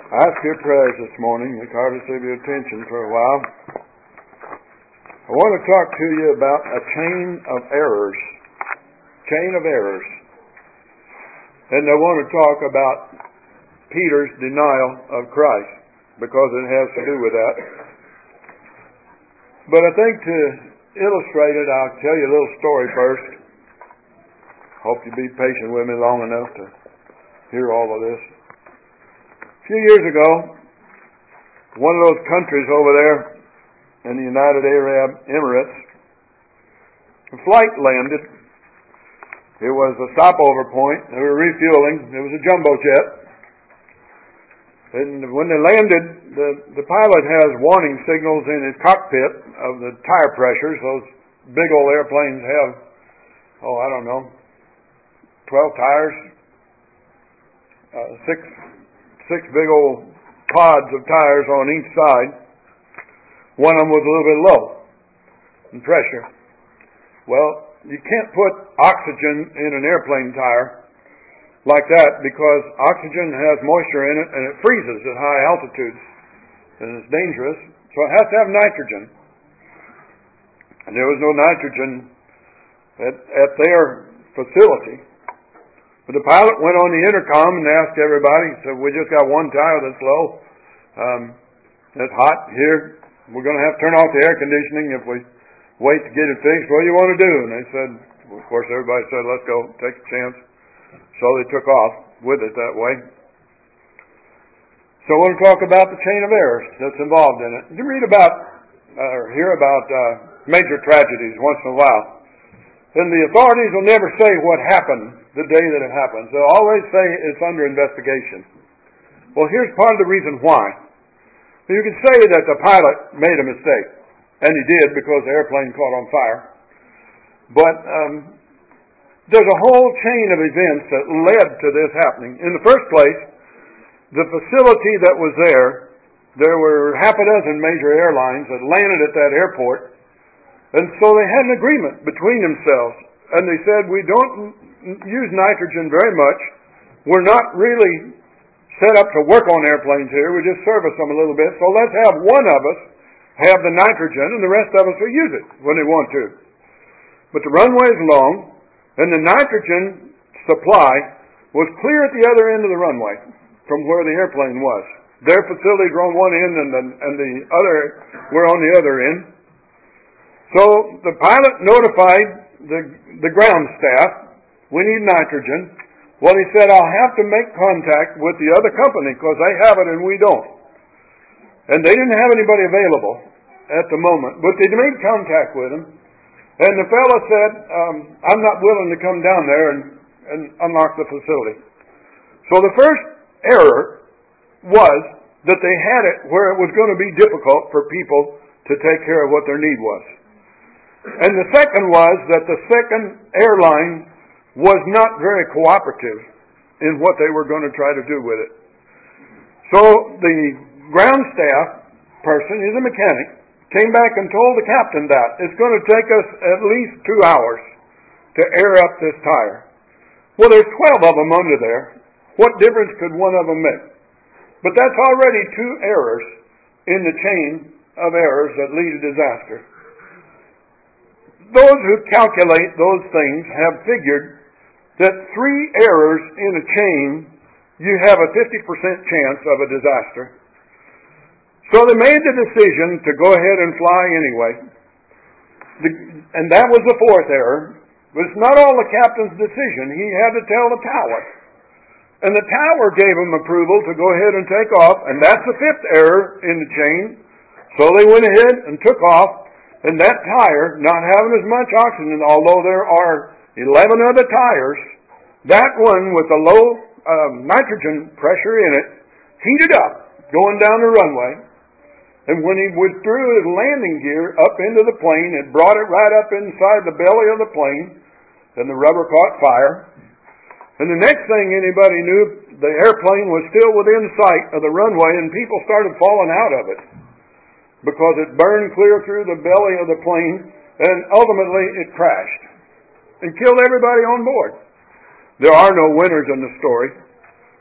I ask your prayers this morning, the courtesy of your attention for a while. I want to talk to you about a chain of errors. Chain of errors. And I want to talk about Peter's denial of Christ, because it has to do with that. But I think to illustrate it, I'll tell you a little story first. Hope you'll be patient with me long enough to hear all of this. A few years ago, one of those countries over there in the United Arab Emirates, a flight landed. It was a stopover point. They were refueling. It was a jumbo jet. And when they landed, the pilot has warning signals in his cockpit of the tire pressures. Those big old airplanes have, 12 tires, six big old pods of tires on each side. One of them was a little bit low in pressure. Well, you can't put oxygen in an airplane tire like that, because oxygen has moisture in it and it freezes at high altitudes and it's dangerous. So it has to have nitrogen. And there was no nitrogen at their facility. But the pilot went on the intercom and asked everybody, he said, "We just got one tire that's low. It's hot here. We're going to have to turn off the air conditioning if we wait to get it fixed. What do you want to do?" And they said, of course, everybody said, "Let's go, take a chance." So they took off with it that way. So I want to talk about the chain of errors that's involved in it. You read about or hear about major tragedies once in a while. And the authorities will never say what happened the day that it happens. They'll always say it's under investigation. Well, here's part of the reason why. You can say that the pilot made a mistake, and he did, because the airplane caught on fire. But there's a whole chain of events that led to this happening. In the first place, the facility that was there were half a dozen major airlines that landed at that airport. And so they had an agreement between themselves. And they said, "We don't use nitrogen very much. We're not really set up to work on airplanes here. We just service them a little bit. So let's have one of us have the nitrogen, and the rest of us will use it when they want to." But the runway is long, and the nitrogen supply was clear at the other end of the runway from where the airplane was. Their facilities were on one end, and the other were on the other end. So the pilot notified the ground staff, "We need nitrogen." Well, he said, "I'll have to make contact with the other company because they have it and we don't." And they didn't have anybody available at the moment, but they made contact with him. And the fellow said, "I'm not willing to come down there and unlock the facility." So the first error was that they had it where it was going to be difficult for people to take care of what their need was. And the second was that the second airline was not very cooperative in what they were going to try to do with it. So the ground staff person, he's a mechanic, came back and told the captain that it's going to take us at least 2 hours to air up this tire. Well, there's 12 of them under there. What difference could one of them make? But that's already 2 errors in the chain of errors that lead to disaster. Those who calculate those things have figured that 3 errors in a chain, you have a 50% chance of a disaster. So they made the decision to go ahead and fly anyway. And that was the 4th error. But it's not all the captain's decision. He had to tell the tower. And the tower gave him approval to go ahead and take off. And that's the 5th error in the chain. So they went ahead and took off. And that tire, not having as much oxygen, although there are 11 other tires, that one with the low nitrogen pressure in it heated up going down the runway. And when he withdrew his landing gear up into the plane, it brought it right up inside the belly of the plane, and the rubber caught fire. And the next thing anybody knew, the airplane was still within sight of the runway, and people started falling out of it because it burned clear through the belly of the plane, and ultimately it crashed and killed everybody on board. There are no winners in the story.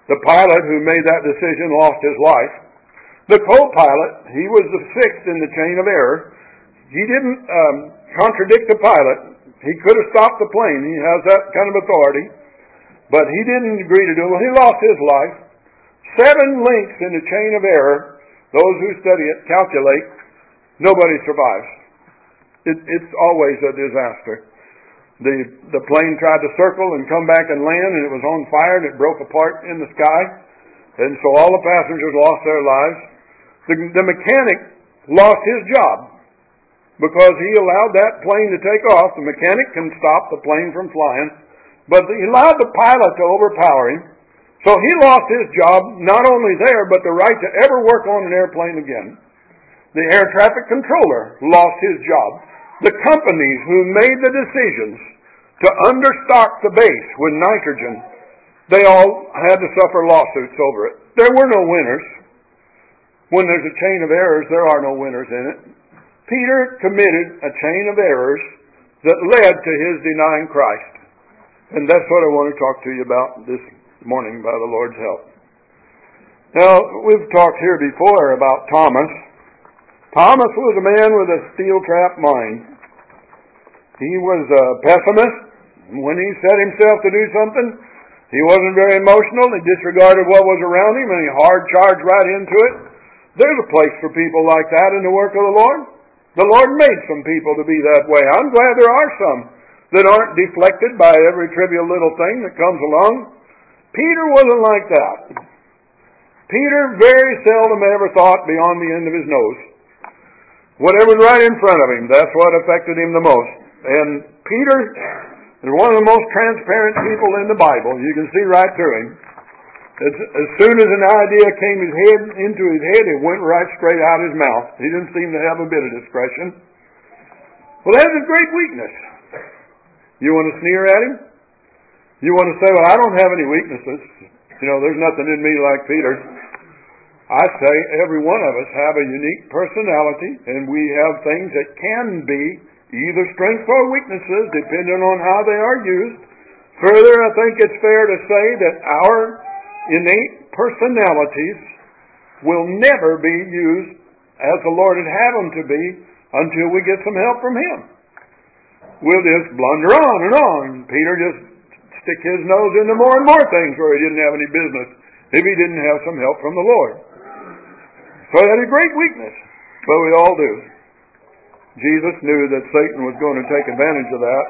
The pilot who made that decision lost his life. The co-pilot, he was the sixth in the chain of error. He didn't contradict the pilot. He could have stopped the plane. He has that kind of authority. But he didn't agree to do it. Well, he lost his life. 7 links in the chain of error. Those who study it calculate. Nobody survives. It's always a disaster. The plane tried to circle and come back and land, and it was on fire, and it broke apart in the sky. And so all the passengers lost their lives. The mechanic lost his job because he allowed that plane to take off. The mechanic can stop the plane from flying, but he allowed the pilot to overpower him. So he lost his job, not only there, but the right to ever work on an airplane again. The air traffic controller lost his job. The companies who made the decisions to understock the base with nitrogen, they all had to suffer lawsuits over it. There were no winners. When there's a chain of errors, there are no winners in it. Peter committed a chain of errors that led to his denying Christ. And that's what I want to talk to you about this morning by the Lord's help. Now, we've talked here before about Thomas. Thomas was a man with a steel-trap mind. He was a pessimist. When he set himself to do something, he wasn't very emotional. He disregarded what was around him, and he hard charged right into it. There's a place for people like that in the work of the Lord. The Lord made some people to be that way. I'm glad there are some that aren't deflected by every trivial little thing that comes along. Peter wasn't like that. Peter very seldom ever thought beyond the end of his nose. Whatever was right in front of him, that's what affected him the most. And Peter is one of the most transparent people in the Bible. You can see right through him. As soon as an idea came into his head, it went right straight out his mouth. He didn't seem to have a bit of discretion. Well, that's a great weakness. You want to sneer at him? You want to say, well, I don't have any weaknesses. You know, there's nothing in me like Peter. I say every one of us have a unique personality, and we have things that can be either strengths or weaknesses, depending on how they are used. Further, I think it's fair to say that our innate personalities will never be used as the Lord would have them to be until we get some help from Him. We'll just blunder on and on. Peter just stick his nose into more and more things where he didn't have any business if he didn't have some help from the Lord. So he had a great weakness, but we all do. Jesus knew that Satan was going to take advantage of that.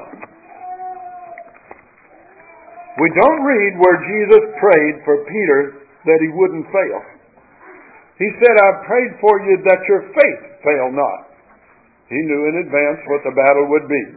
We don't read where Jesus prayed for Peter that he wouldn't fail. He said, "I prayed for you that your faith fail not." He knew in advance what the battle would be.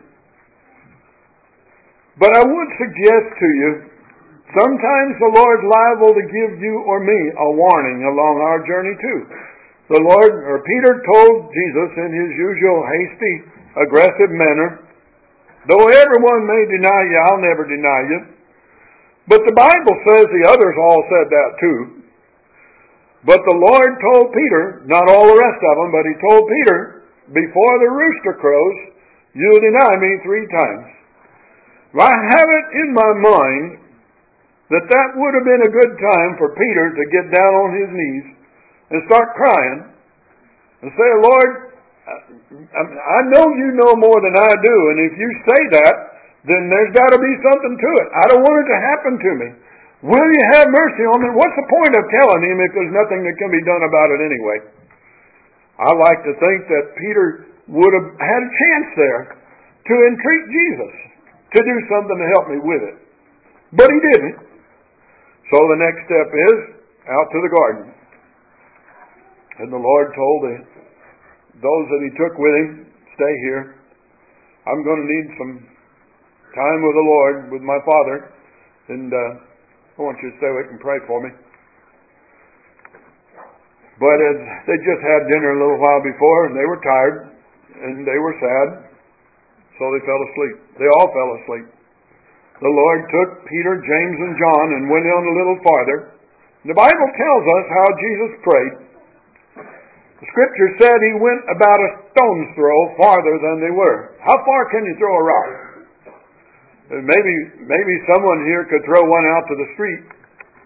But I would suggest to you, sometimes the Lord's liable to give you or me a warning along our journey too. Peter told Jesus in his usual hasty, aggressive manner, "Though everyone may deny you, I'll never deny you." But the Bible says the others all said that too. But the Lord told Peter, not all the rest of them, but He told Peter, "Before the rooster crows, you'll deny me 3 times. I have it in my mind that would have been a good time for Peter to get down on his knees and start crying and say, "Lord, I know you know more than I do, and if you say that, then there's got to be something to it. I don't want it to happen to me. Will you have mercy on me?" What's the point of telling him if there's nothing that can be done about it anyway? I like to think that Peter would have had a chance there to entreat Jesus to do something to help me with it. But he didn't. So the next step is out to the garden. And the Lord told those that He took with Him, "Stay here. I'm going to need some time with the Lord, with my Father, and I want you to stay awake and pray for me." But as they just had dinner a little while before, and they were tired, and they were sad, so they fell asleep. They all fell asleep. The Lord took Peter, James, and John and went on a little farther. The Bible tells us how Jesus prayed. The Scripture said He went about a stone's throw farther than they were. How far can you throw a rock? Maybe someone here could throw one out to the street.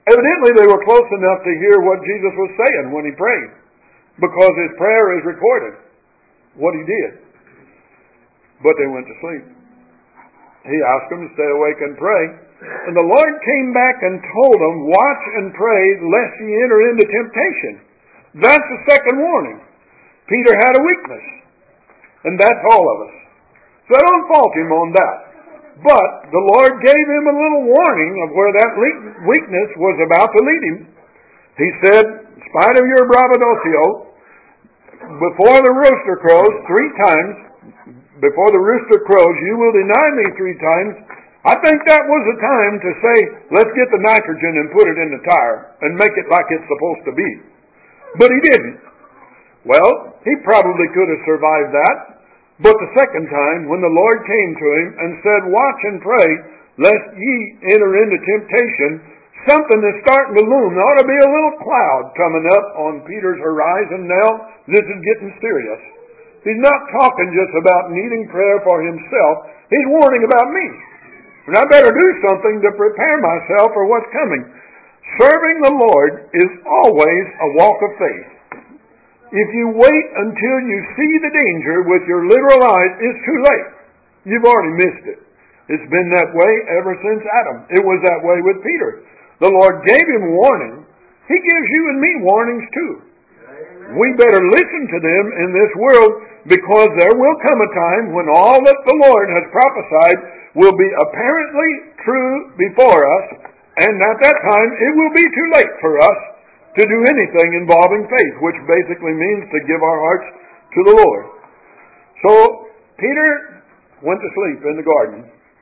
Evidently they were close enough to hear what Jesus was saying when he prayed, because his prayer is recorded, what he did. But they went to sleep. He asked them to stay awake and pray. And the Lord came back and told them, watch and pray lest ye enter into temptation. That's the second warning. Peter had a weakness. And that's all of us. So I don't fault him on that. But the Lord gave him a little warning of where that weakness was about to lead him. He said, in spite of your braggadocio, before the rooster crows 3 times, before the rooster crows, you will deny me 3 times. I think that was the time to say, let's get the nitrogen and put it in the tire and make it like it's supposed to be. But he didn't. Well, he probably could have survived that. But the second time, when the Lord came to him and said, watch and pray, lest ye enter into temptation, something is starting to loom. There ought to be a little cloud coming up on Peter's horizon now. This is getting serious. He's not talking just about needing prayer for himself. He's warning about me. And I better do something to prepare myself for what's coming. Serving the Lord is always a walk of faith. If you wait until you see the danger with your literal eyes, it's too late. You've already missed it. It's been that way ever since Adam. It was that way with Peter. The Lord gave him warning. He gives you and me warnings too. We better listen to them in this world, because there will come a time when all that the Lord has prophesied will be apparently true before us, and at that time it will be too late for us to do anything involving faith, which basically means to give our hearts to the Lord. So Peter went to sleep in the garden,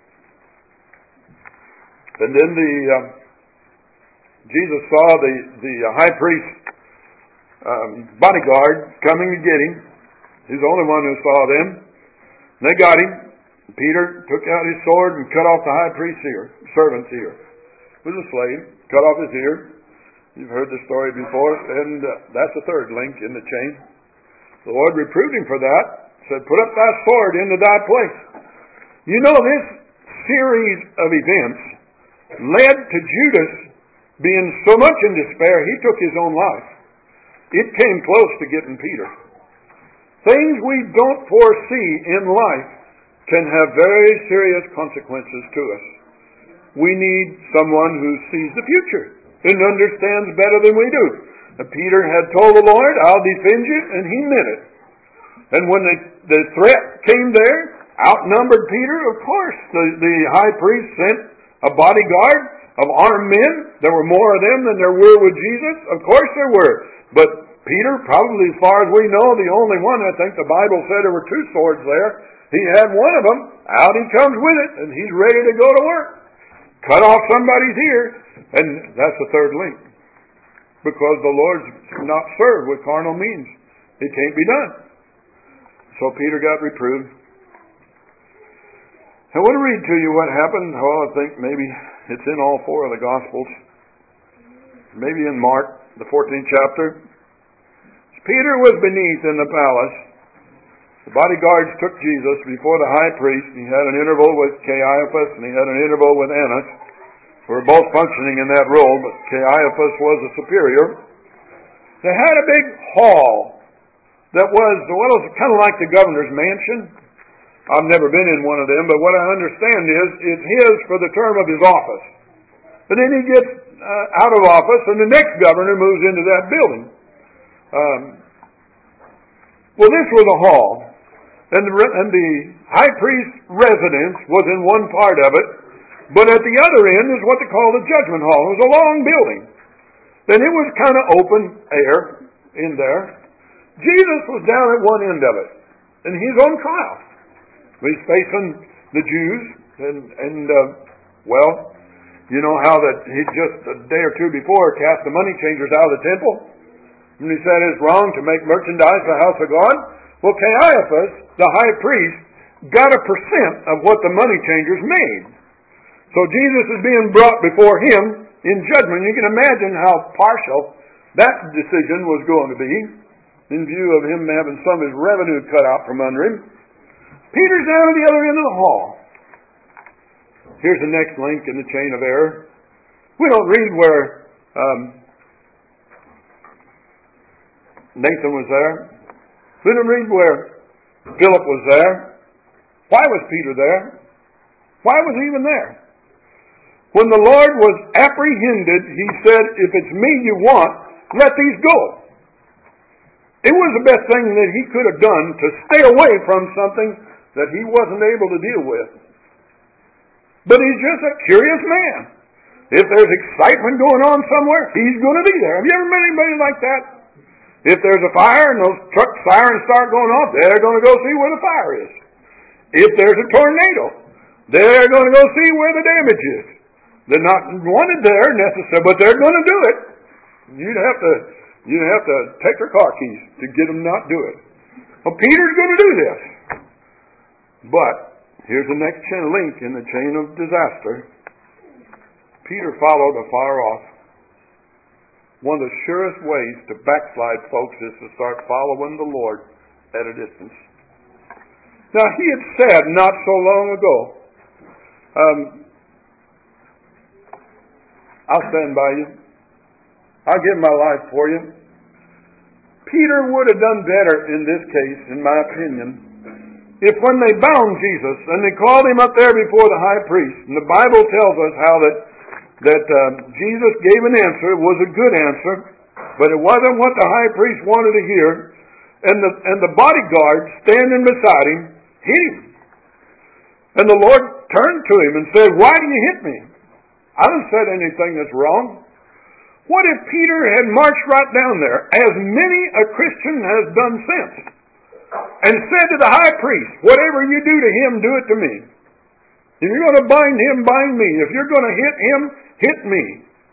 and then Jesus saw the high priest bodyguard coming to get him. He's the only one who saw them. And they got him. Peter took out his sword and cut off the high priest's servant's ear. It was a slave. Cut off his ear. You've heard the story before. And that's the third link in the chain. The Lord reproved him for that. Said, put up thy sword into thy place. You know, this series of events led to Judas being so much in despair, he took his own life. It came close to getting Peter. Things we don't foresee in life can have very serious consequences to us. We need someone who sees the future and understands better than we do. Peter had told the Lord, I'll defend you, and he meant it. And when the threat came there, outnumbered Peter, of course, the high priest sent a bodyguard of armed men. There were more of them than there were with Jesus. Of course there were. But Peter, probably as far as we know, the only one. I think the Bible said there were 2 swords there. He had one of them. Out he comes with it, and he's ready to go to work. Cut off somebody's ear, and that's the third link. Because the Lord's not served with carnal means. It can't be done. So Peter got reproved. I want to read to you what happened. Well, I think maybe it's in all 4 of the Gospels. Maybe in Mark, the 14th chapter. Peter was beneath in the palace. The bodyguards took Jesus before the high priest. He had an interval with Caiaphas, and he had an interval with Annas, who were both functioning in that role, but Caiaphas was a superior. They had a big hall that was, well, it was kind of like the governor's mansion. I've never been in one of them, but what I understand is it's his for the term of his office. And then he gets out of office, and the next governor moves into that building. Well, this was a hall, and the high priest's residence was in one part of it, but at the other end is what they call the judgment hall. It was a long building, and it was kind of open air in there. Jesus was down at one end of it, and he's on trial. He's facing the Jews, and well, you know how that he just a day or 2 before cast the money changers out of the temple? And he said it's wrong to make merchandise the house of God. Well, Caiaphas, the high priest, got a percent of what the money changers made. So Jesus is being brought before him in judgment. You can imagine how partial that decision was going to be in view of him having some of his revenue cut out from under him. Peter's down at the other end of the hall. Here's the next link in the chain of error. We don't read where Nathan was there. We didn't read where Philip was there. Why was Peter there? Why was he even there? When the Lord was apprehended, he said, if it's me you want, let these go. It was the best thing that he could have done to stay away from something that he wasn't able to deal with. But he's just a curious man. If there's excitement going on somewhere, he's going to be there. Have you ever met anybody like that? If there's a fire and those truck sirens start going off, they're going to go see where the fire is. If there's a tornado, they're going to go see where the damage is. They're not wanted there necessarily, but they're going to do it. You'd have to take their car keys to get them not do it. Well, Peter's going to do this. But here's the next link in the chain of disaster. Peter followed afar off. One of the surest ways to backslide, folks, is to start following the Lord at a distance. Now, he had said not so long ago, I'll stand by you. I'll give my life for you. Peter would have done better in this case, in my opinion, if when they bound Jesus and they called him up there before the high priest, and the Bible tells us how that Jesus gave an answer, it was a good answer, but it wasn't what the high priest wanted to hear, and the bodyguard standing beside him hit him. And the Lord turned to him and said, why do you hit me? I haven't said anything that's wrong. What if Peter had marched right down there, as many a Christian has done since, and said to the high priest, whatever you do to him, do it to me. If you're going to bind him, bind me. If you're going to hit him, hit me.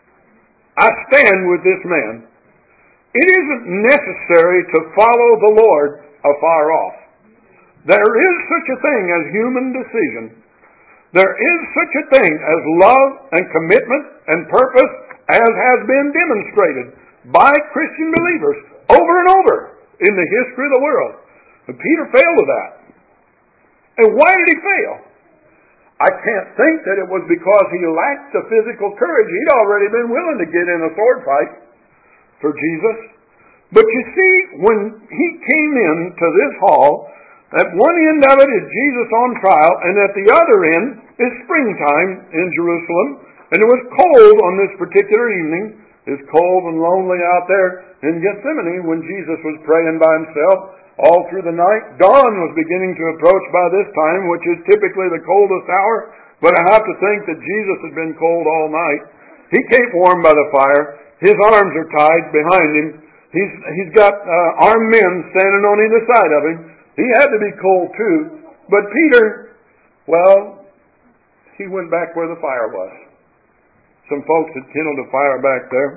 I stand with this man. It isn't necessary to follow the Lord afar off. There is such a thing as human decision. There is such a thing as love and commitment and purpose as has been demonstrated by Christian believers over and over in the history of the world. And Peter failed with that. And why did he fail? I can't think that it was because he lacked the physical courage. He'd already been willing to get in a sword fight for Jesus. But you see, when he came into this hall, at one end of it is Jesus on trial, and at the other end is springtime in Jerusalem. And it was cold on this particular evening. It's cold and lonely out there in Gethsemane when Jesus was praying by himself all through the night. Dawn was beginning to approach by this time, which is typically the coldest hour. But I have to think that Jesus had been cold all night. He can't warm by the fire. His arms are tied behind him. He's got armed men standing on either side of him. He had to be cold too. But Peter, well, he went back where the fire was. Some folks had kindled a fire back there.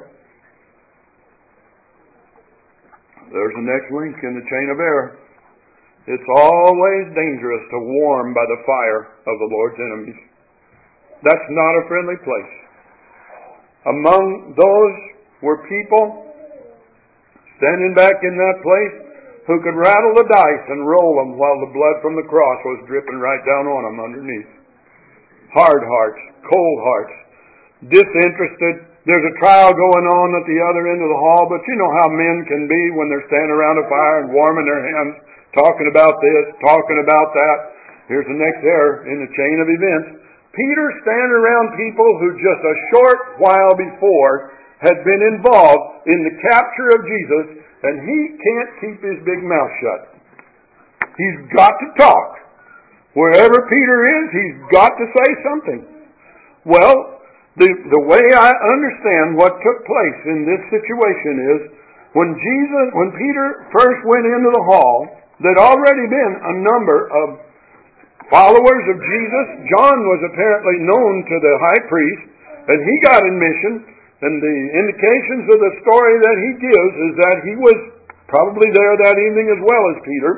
There's the next link in the chain of error. It's always dangerous to warm by the fire of the Lord's enemies. That's not a friendly place. Among those were people standing back in that place who could rattle the dice and roll them while the blood from the cross was dripping right down on them underneath. Hard hearts, cold hearts, disinterested. There's a trial going on at the other end of the hall, but you know how men can be when they're standing around a fire and warming their hands, talking about this, talking about that. Here's the next error in the chain of events. Peter standing around people who just a short while before had been involved in the capture of Jesus, and he can't keep his big mouth shut. He's got to talk. Wherever Peter is, he's got to say something. Well, the way I understand what took place in this situation is when Peter first went into the hall, there'd already been a number of followers of Jesus. John was apparently known to the high priest, and he got admission, and the indications of the story that he gives is that he was probably there that evening as well as Peter.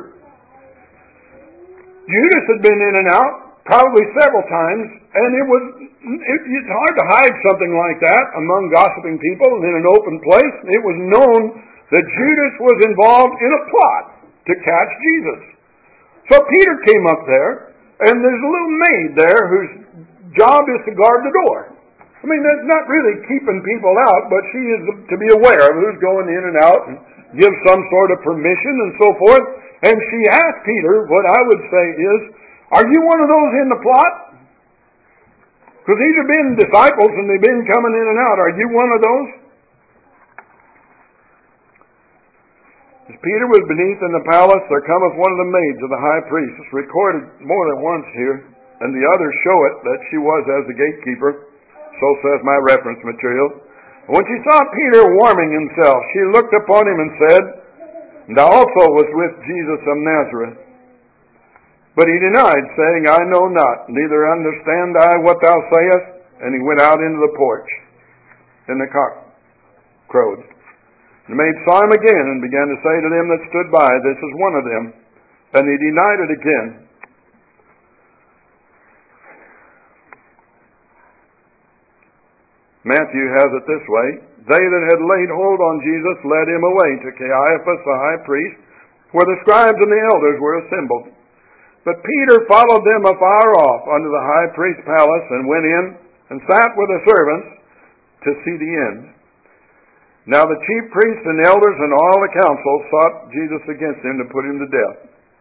Judas had been in and out probably several times, and it's hard to hide something like that among gossiping people in an open place. It was known that Judas was involved in a plot to catch Jesus. So Peter came up there, and there's a little maid there whose job is to guard the door. I mean, that's not really keeping people out, but she is to be aware of who's going in and out and give some sort of permission and so forth. And she asked Peter, what I would say is, are you one of those in the plot? Because these have been disciples and they've been coming in and out. Are you one of those? As Peter was beneath in the palace, there cometh one of the maids of the high priest. It's recorded more than once here, and the others show it that she was as the gatekeeper. So says my reference material. When she saw Peter warming himself, she looked upon him and said, thou also was with Jesus of Nazareth. But he denied, saying, I know not, neither understand I what thou sayest. And he went out into the porch. And the cock crowed. The maid saw him again and began to say to them that stood by, this is one of them. And he denied it again. Matthew has it this way. They that had laid hold on Jesus led him away to Caiaphas the high priest, where the scribes and the elders were assembled. But Peter followed them afar off unto the high priest's palace, and went in and sat with the servants to see the end. Now the chief priests and elders and all the council sought Jesus against him to put him to death.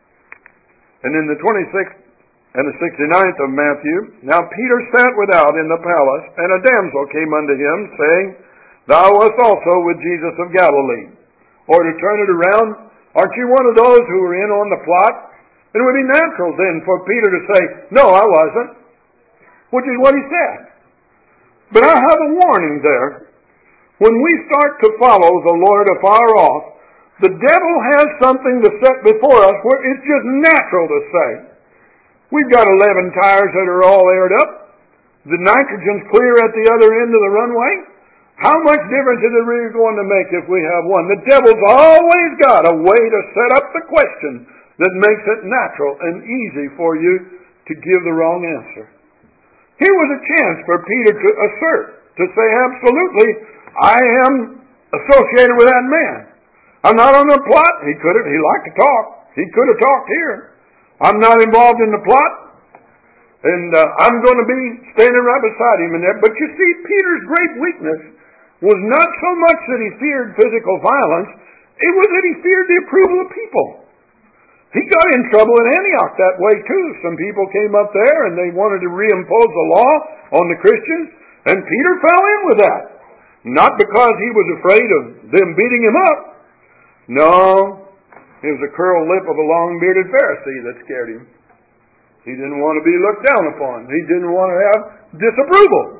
And in the 26th and the 69th of Matthew, now Peter sat without in the palace, and a damsel came unto him, saying, thou wast also with Jesus of Galilee. Or to turn it around, aren't you one of those who were in on the plot? It would be natural then for Peter to say, no, I wasn't, which is what he said. But I have a warning there. When we start to follow the Lord afar off, the devil has something to set before us where it's just natural to say, we've got 11 tires that are all aired up. The nitrogen's clear at the other end of the runway. How much difference is it really going to make if we have one? The devil's always got a way to set up the question that makes it natural and easy for you to give the wrong answer. Here was a chance for Peter to assert, to say absolutely, I am associated with that man. I'm not on the plot. He liked to talk. He could have talked here. I'm not involved in the plot. And I'm going to be standing right beside him in there. But you see, Peter's great weakness was not so much that he feared physical violence. It was that he feared the approval of people. He got in trouble in Antioch that way too. Some people came up there and they wanted to reimpose the law on the Christians. And Peter fell in with that. Not because he was afraid of them beating him up. No, it was the curled lip of a long-bearded Pharisee that scared him. He didn't want to be looked down upon. He didn't want to have disapproval.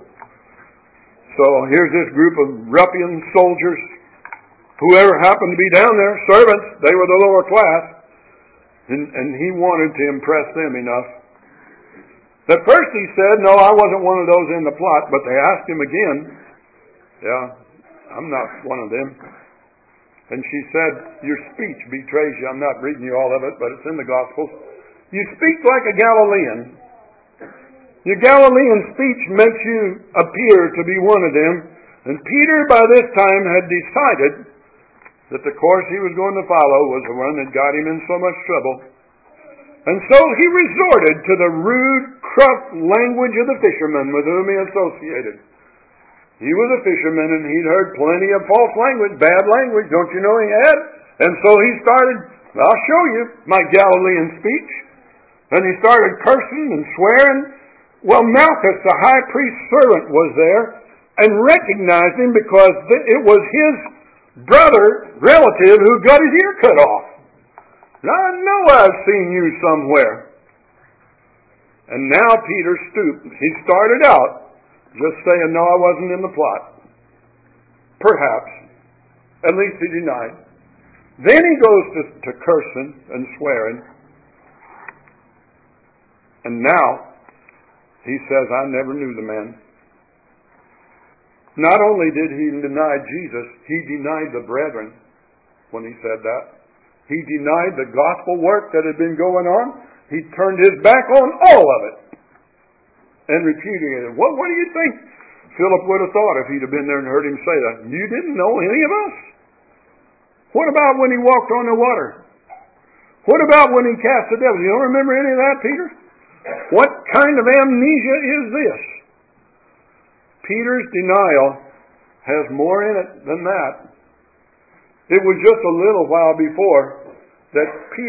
So here's this group of ruffian soldiers. Whoever happened to be down there, servants, they were the lower class. And he wanted to impress them enough. At first he said, no, I wasn't one of those in the plot. But they asked him again. Yeah, I'm not one of them. And she said, your speech betrays you. I'm not reading you all of it, but it's in the Gospels. You speak like a Galilean. Your Galilean speech makes you appear to be one of them. And Peter by this time had decided that the course he was going to follow was the one that got him in so much trouble. And so he resorted to the rude, cruff language of the fishermen with whom he associated. He was a fisherman and he'd heard plenty of false language, bad language, don't you know he had? And so he started, I'll show you my Galilean speech. And he started cursing and swearing. Well, Malchus, the high priest's servant, was there and recognized him because it was his brother, relative, who got his ear cut off. Now, I know I've seen you somewhere. And now Peter stooped. He started out just saying, no, I wasn't in the plot. Perhaps. At least he denied. Then he goes to cursing and swearing. And now he says, I never knew the man. Not only did he deny Jesus, he denied the brethren when he said that. He denied the gospel work that had been going on. He turned his back on all of it and repudiated it. What do you think Philip would have thought if he'd have been there and heard him say that? You didn't know any of us? What about when he walked on the water? What about when he cast the devil? You don't remember any of that, Peter? What kind of amnesia is this? Peter's denial has more in it than that. It was just a little while before that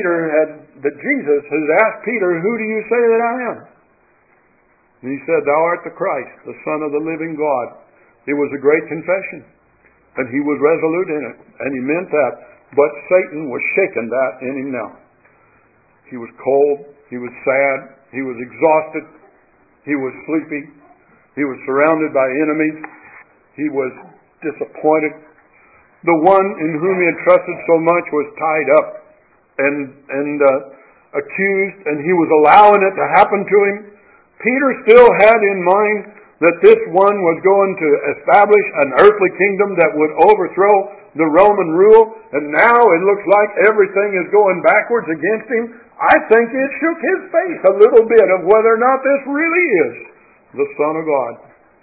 Jesus has asked Peter, "Who do you say that I am?" And he said, "Thou art the Christ, the Son of the living God." It was a great confession, and he was resolute in it, and he meant that. But Satan was shaking that in him now. He was cold, he was sad, he was exhausted, he was sleepy, he was surrounded by enemies, he was disappointed. The one in whom he had trusted so much was tied up and accused, and he was allowing it to happen to him. Peter still had in mind that this one was going to establish an earthly kingdom that would overthrow the Roman rule, and now it looks like everything is going backwards against him. I think it shook his faith a little bit of whether or not this really is the Son of God.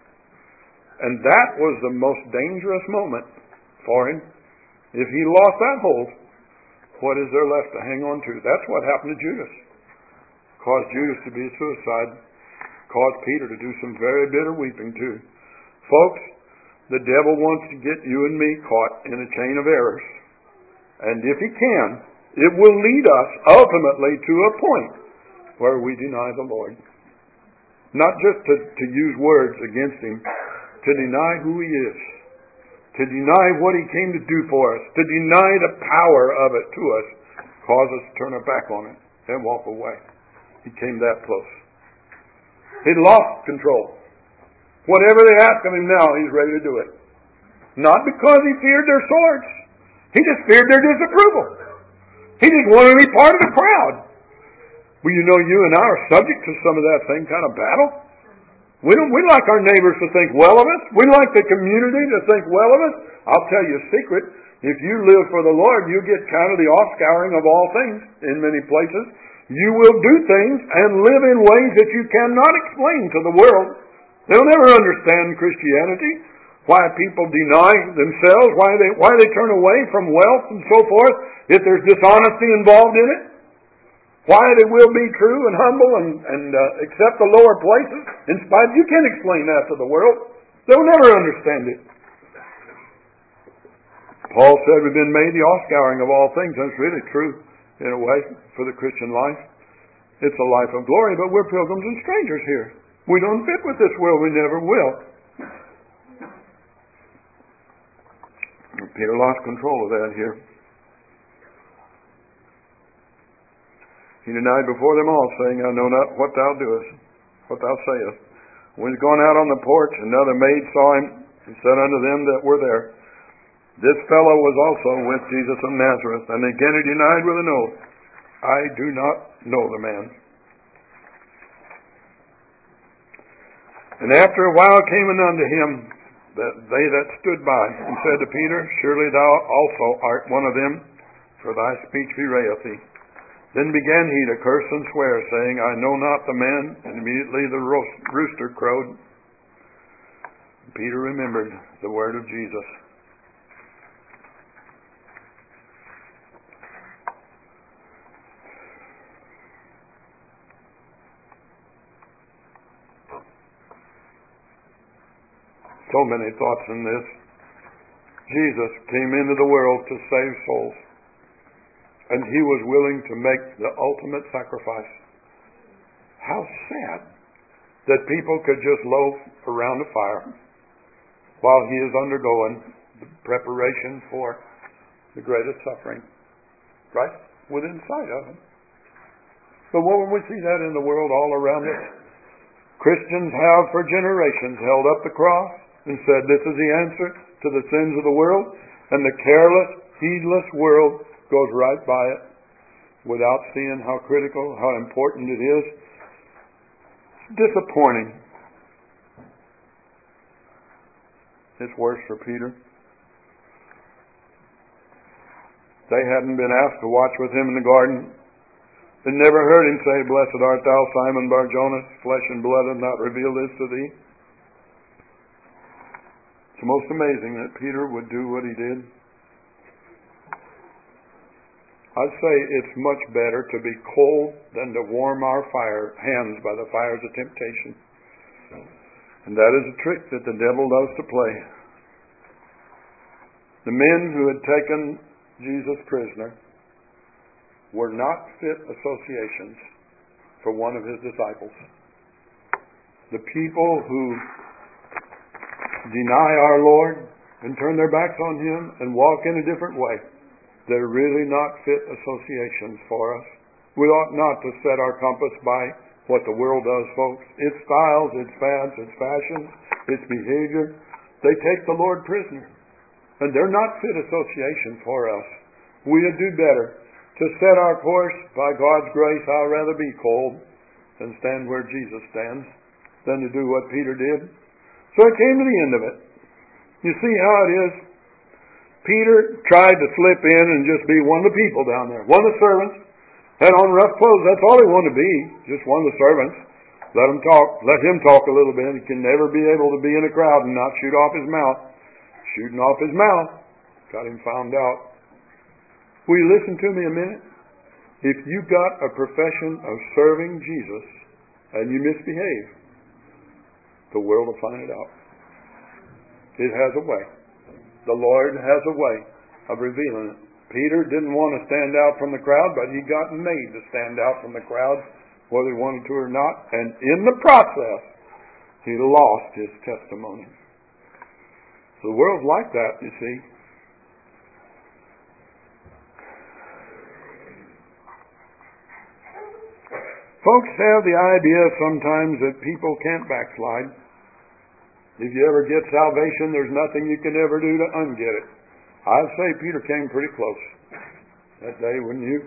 And that was the most dangerous moment for him. If he lost that hold, what is there left to hang on to? That's what happened to Judas. Caused Judas to be a suicide. Caused Peter to do some very bitter weeping too. Folks, the devil wants to get you and me caught in a chain of errors. And if he can, it will lead us ultimately to a point where we deny the Lord. Not just to use words against him, to deny who he is. To deny what he came to do for us. To deny the power of it to us. Cause us to turn our back on it and walk away. He came that close. He'd lost control. Whatever they ask of him now, he's ready to do it. Not because he feared their swords. He just feared their disapproval. He just wanted to be part of the crowd. Well, you know, you and I are subject to some of that same kind of battle. We like our neighbors to think well of us. We like the community to think well of us. I'll tell you a secret. If you live for the Lord, you get kind of the offscouring of all things in many places. You will do things and live in ways that you cannot explain to the world. They'll never understand Christianity, why people deny themselves, why they turn away from wealth and so forth, if there's dishonesty involved in it. Why they will be true and humble and accept the lower places. In spite, you can't explain that to the world. They'll never understand it. Paul said we've been made the offscouring of all things. That's really true, in a way, for the Christian life. It's a life of glory, but we're pilgrims and strangers here. We don't fit with this world. We never will. Peter lost control of that here. He denied before them all, saying, "I know not what thou doest, what thou sayest." When he was going out on the porch, another maid saw him and said unto them that were there, "This fellow was also with Jesus of Nazareth." And again he denied with an oath, "I do not know the man." And after a while came unto him they that stood by, and said to Peter, "Surely thou also art one of them, for thy speech bewrayeth thee." Then began he to curse and swear, saying, "I know not the man." And immediately the rooster crowed. Peter remembered the word of Jesus. So many thoughts in this. Jesus came into the world to save souls. And he was willing to make the ultimate sacrifice. How sad that people could just loaf around a fire while he is undergoing the preparation for the greatest suffering. Right? Within sight of him. But when we see that in the world all around us, Christians have for generations held up the cross and said this is the answer to the sins of the world, and the careless, heedless world goes right by it without seeing how critical, how important it is. It's disappointing. It's worse for Peter. They hadn't been asked to watch with him in the garden. They never heard him say, "Blessed art thou, Simon Bar-Jonas, flesh and blood hath not revealed this to thee." It's most amazing that Peter would do what he did. I'd say it's much better to be cold than to warm our hands by the fires of temptation. And that is a trick that the devil loves to play. The men who had taken Jesus prisoner were not fit associations for one of his disciples. The people who deny our Lord and turn their backs on Him and walk in a different way, they're really not fit associations for us. We ought not to set our compass by what the world does, folks. Its styles, its fads, its fashions, its behavior. They take the Lord prisoner. And they're not fit associations for us. We would do better to set our course by God's grace. I'd rather be cold than stand where Jesus stands than to do what Peter did. So it came to the end of it. You see how it is? Peter tried to slip in and just be one of the people down there, one of the servants. Had on rough clothes. That's all he wanted to be, just one of the servants. Let him talk. Let him talk a little bit. He can never be able to be in a crowd and not shoot off his mouth. Shooting off his mouth got him found out. Will you listen to me a minute? If you got a profession of serving Jesus and you misbehave, the world will find it out. It has a way. The Lord has a way of revealing it. Peter didn't want to stand out from the crowd, but he got made to stand out from the crowd, whether he wanted to or not. And in the process, he lost his testimony. So the world's like that, you see. Folks have the idea sometimes that people can't backslide. If you ever get salvation, there's nothing you can ever do to unget it. I'd say Peter came pretty close that day, wouldn't you?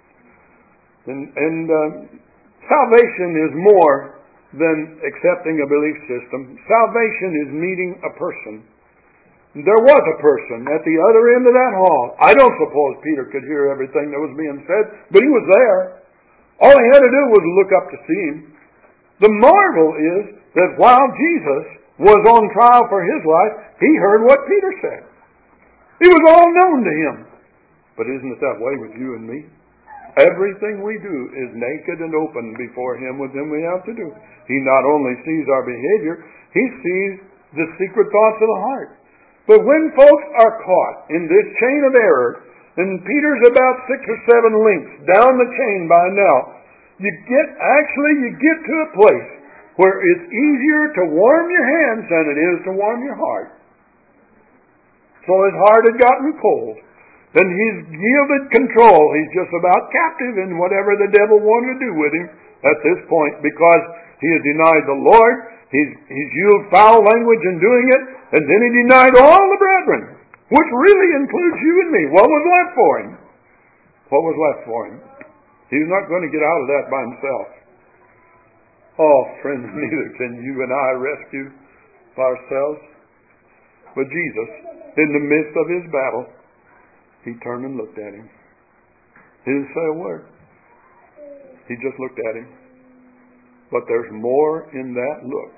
And salvation is more than accepting a belief system. Salvation is meeting a person. There was a person at the other end of that hall. I don't suppose Peter could hear everything that was being said, but he was there. All he had to do was look up to see him. The marvel is that while Jesus was on trial for his life, he heard what Peter said. It was all known to him. But isn't it that way with you and me? Everything we do is naked and open before Him with Him we have to do. He not only sees our behavior, He sees the secret thoughts of the heart. But when folks are caught in this chain of error, and Peter's about 6 or 7 links down the chain by now, you get to a place where it's easier to warm your hands than it is to warm your heart. So his heart had gotten cold. Then he's yielded control. He's just about captive in whatever the devil wanted to do with him at this point, because he has denied the Lord. He's used foul language in doing it, and then he denied all the brethren, which really includes you and me. What was left for him? What was left for him? He's not going to get out of that by himself. Oh, friends, neither can you and I rescue ourselves. But Jesus, in the midst of his battle, he turned and looked at him. He didn't say a word. He just looked at him. But there's more in that look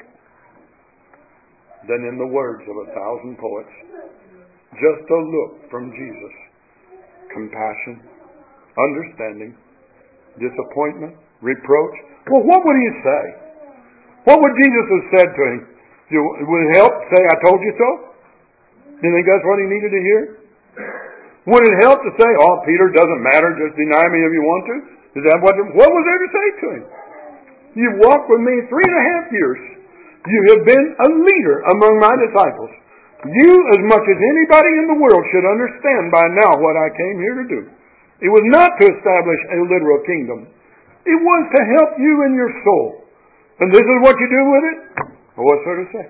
than in the words of 1,000 poets. Just a look from Jesus. Compassion, understanding, disappointment, reproach. Well, what would he say? What would Jesus have said to him? Would it help say, I told you so? You think that's what he needed to hear? Would it help to say, oh, Peter, doesn't matter, just deny me if you want to? Is that what was there to say to him? You've walked with me 3.5 years. You have been a leader among my disciples. You, as much as anybody in the world, should understand by now what I came here to do. It was not to establish a literal kingdom. It was to help you in your soul. And this is what you do with it? Well, what's there to say?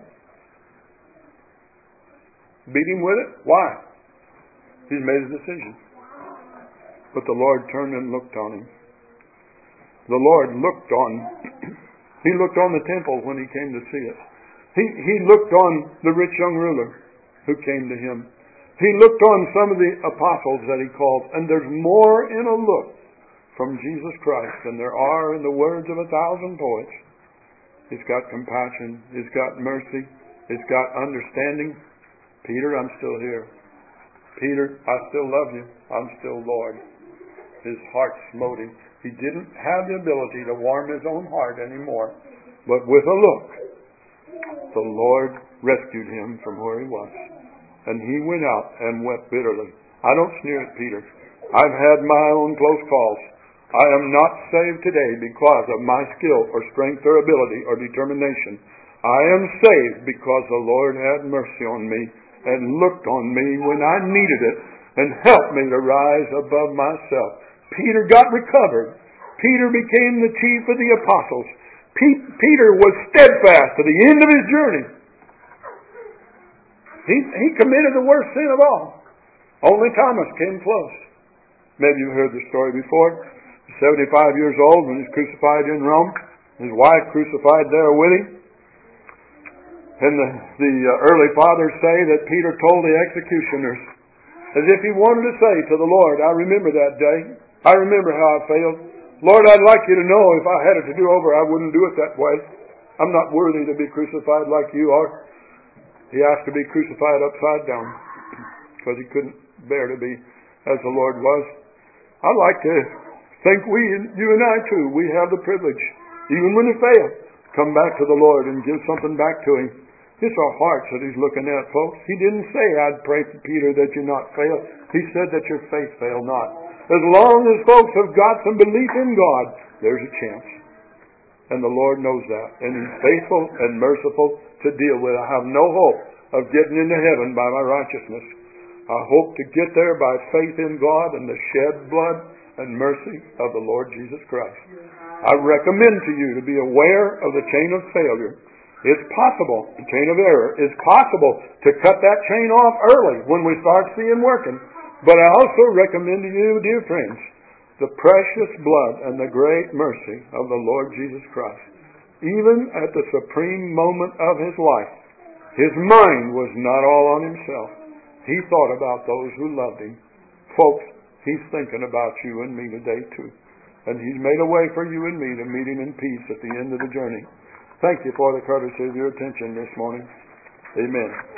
Beat him with it? Why? He's made a decision. But the Lord turned and looked on him. The Lord looked on, He looked on the temple when He came to see it. He looked on the rich young ruler who came to Him. He looked on some of the apostles that He called. And there's more in a look from Jesus Christ than there are in the words of 1,000 poets. It's got compassion. It's got mercy. It's got understanding. Peter, I'm still here. Peter, I still love you. I'm still Lord. His heart smote him. He didn't have the ability to warm his own heart anymore. But with a look, the Lord rescued him from where he was. And he went out and wept bitterly. I don't sneer at Peter. I've had my own close calls. I am not saved today because of my skill or strength or ability or determination. I am saved because the Lord had mercy on me and looked on me when I needed it and helped me to rise above myself. Peter got recovered. Peter became the chief of the apostles. Peter was steadfast to the end of his journey. He committed the worst sin of all. Only Thomas came close. Maybe you heard the story before. 75 years old when he's crucified in Rome. His wife crucified there with him. And the early fathers say that Peter told the executioners, as if he wanted to say to the Lord, I remember that day. I remember how I failed. Lord, I'd like you to know if I had it to do over, I wouldn't do it that way. I'm not worthy to be crucified like you are. He asked to be crucified upside down because he couldn't bear to be as the Lord was. I'd like to think you and I too, we have the privilege, even when we fail, come back to the Lord and give something back to Him. It's our hearts that He's looking at, folks. He didn't say, I'd pray for Peter that you not fail. He said that your faith fail not. As long as folks have got some belief in God, there's a chance. And the Lord knows that. And He's faithful and merciful to deal with. I have no hope of getting into heaven by my righteousness. I hope to get there by faith in God and the shed blood and mercy of the Lord Jesus Christ. I recommend to you to be aware of the chain of failure. It's possible, the chain of error, it's possible to cut that chain off early when we start seeing working. But I also recommend to you, dear friends, the precious blood and the great mercy of the Lord Jesus Christ. Even at the supreme moment of His life, His mind was not all on Himself. He thought about those who loved Him. Folks, He's thinking about you and me today too. And He's made a way for you and me to meet Him in peace at the end of the journey. Thank you for the courtesy of your attention this morning. Amen.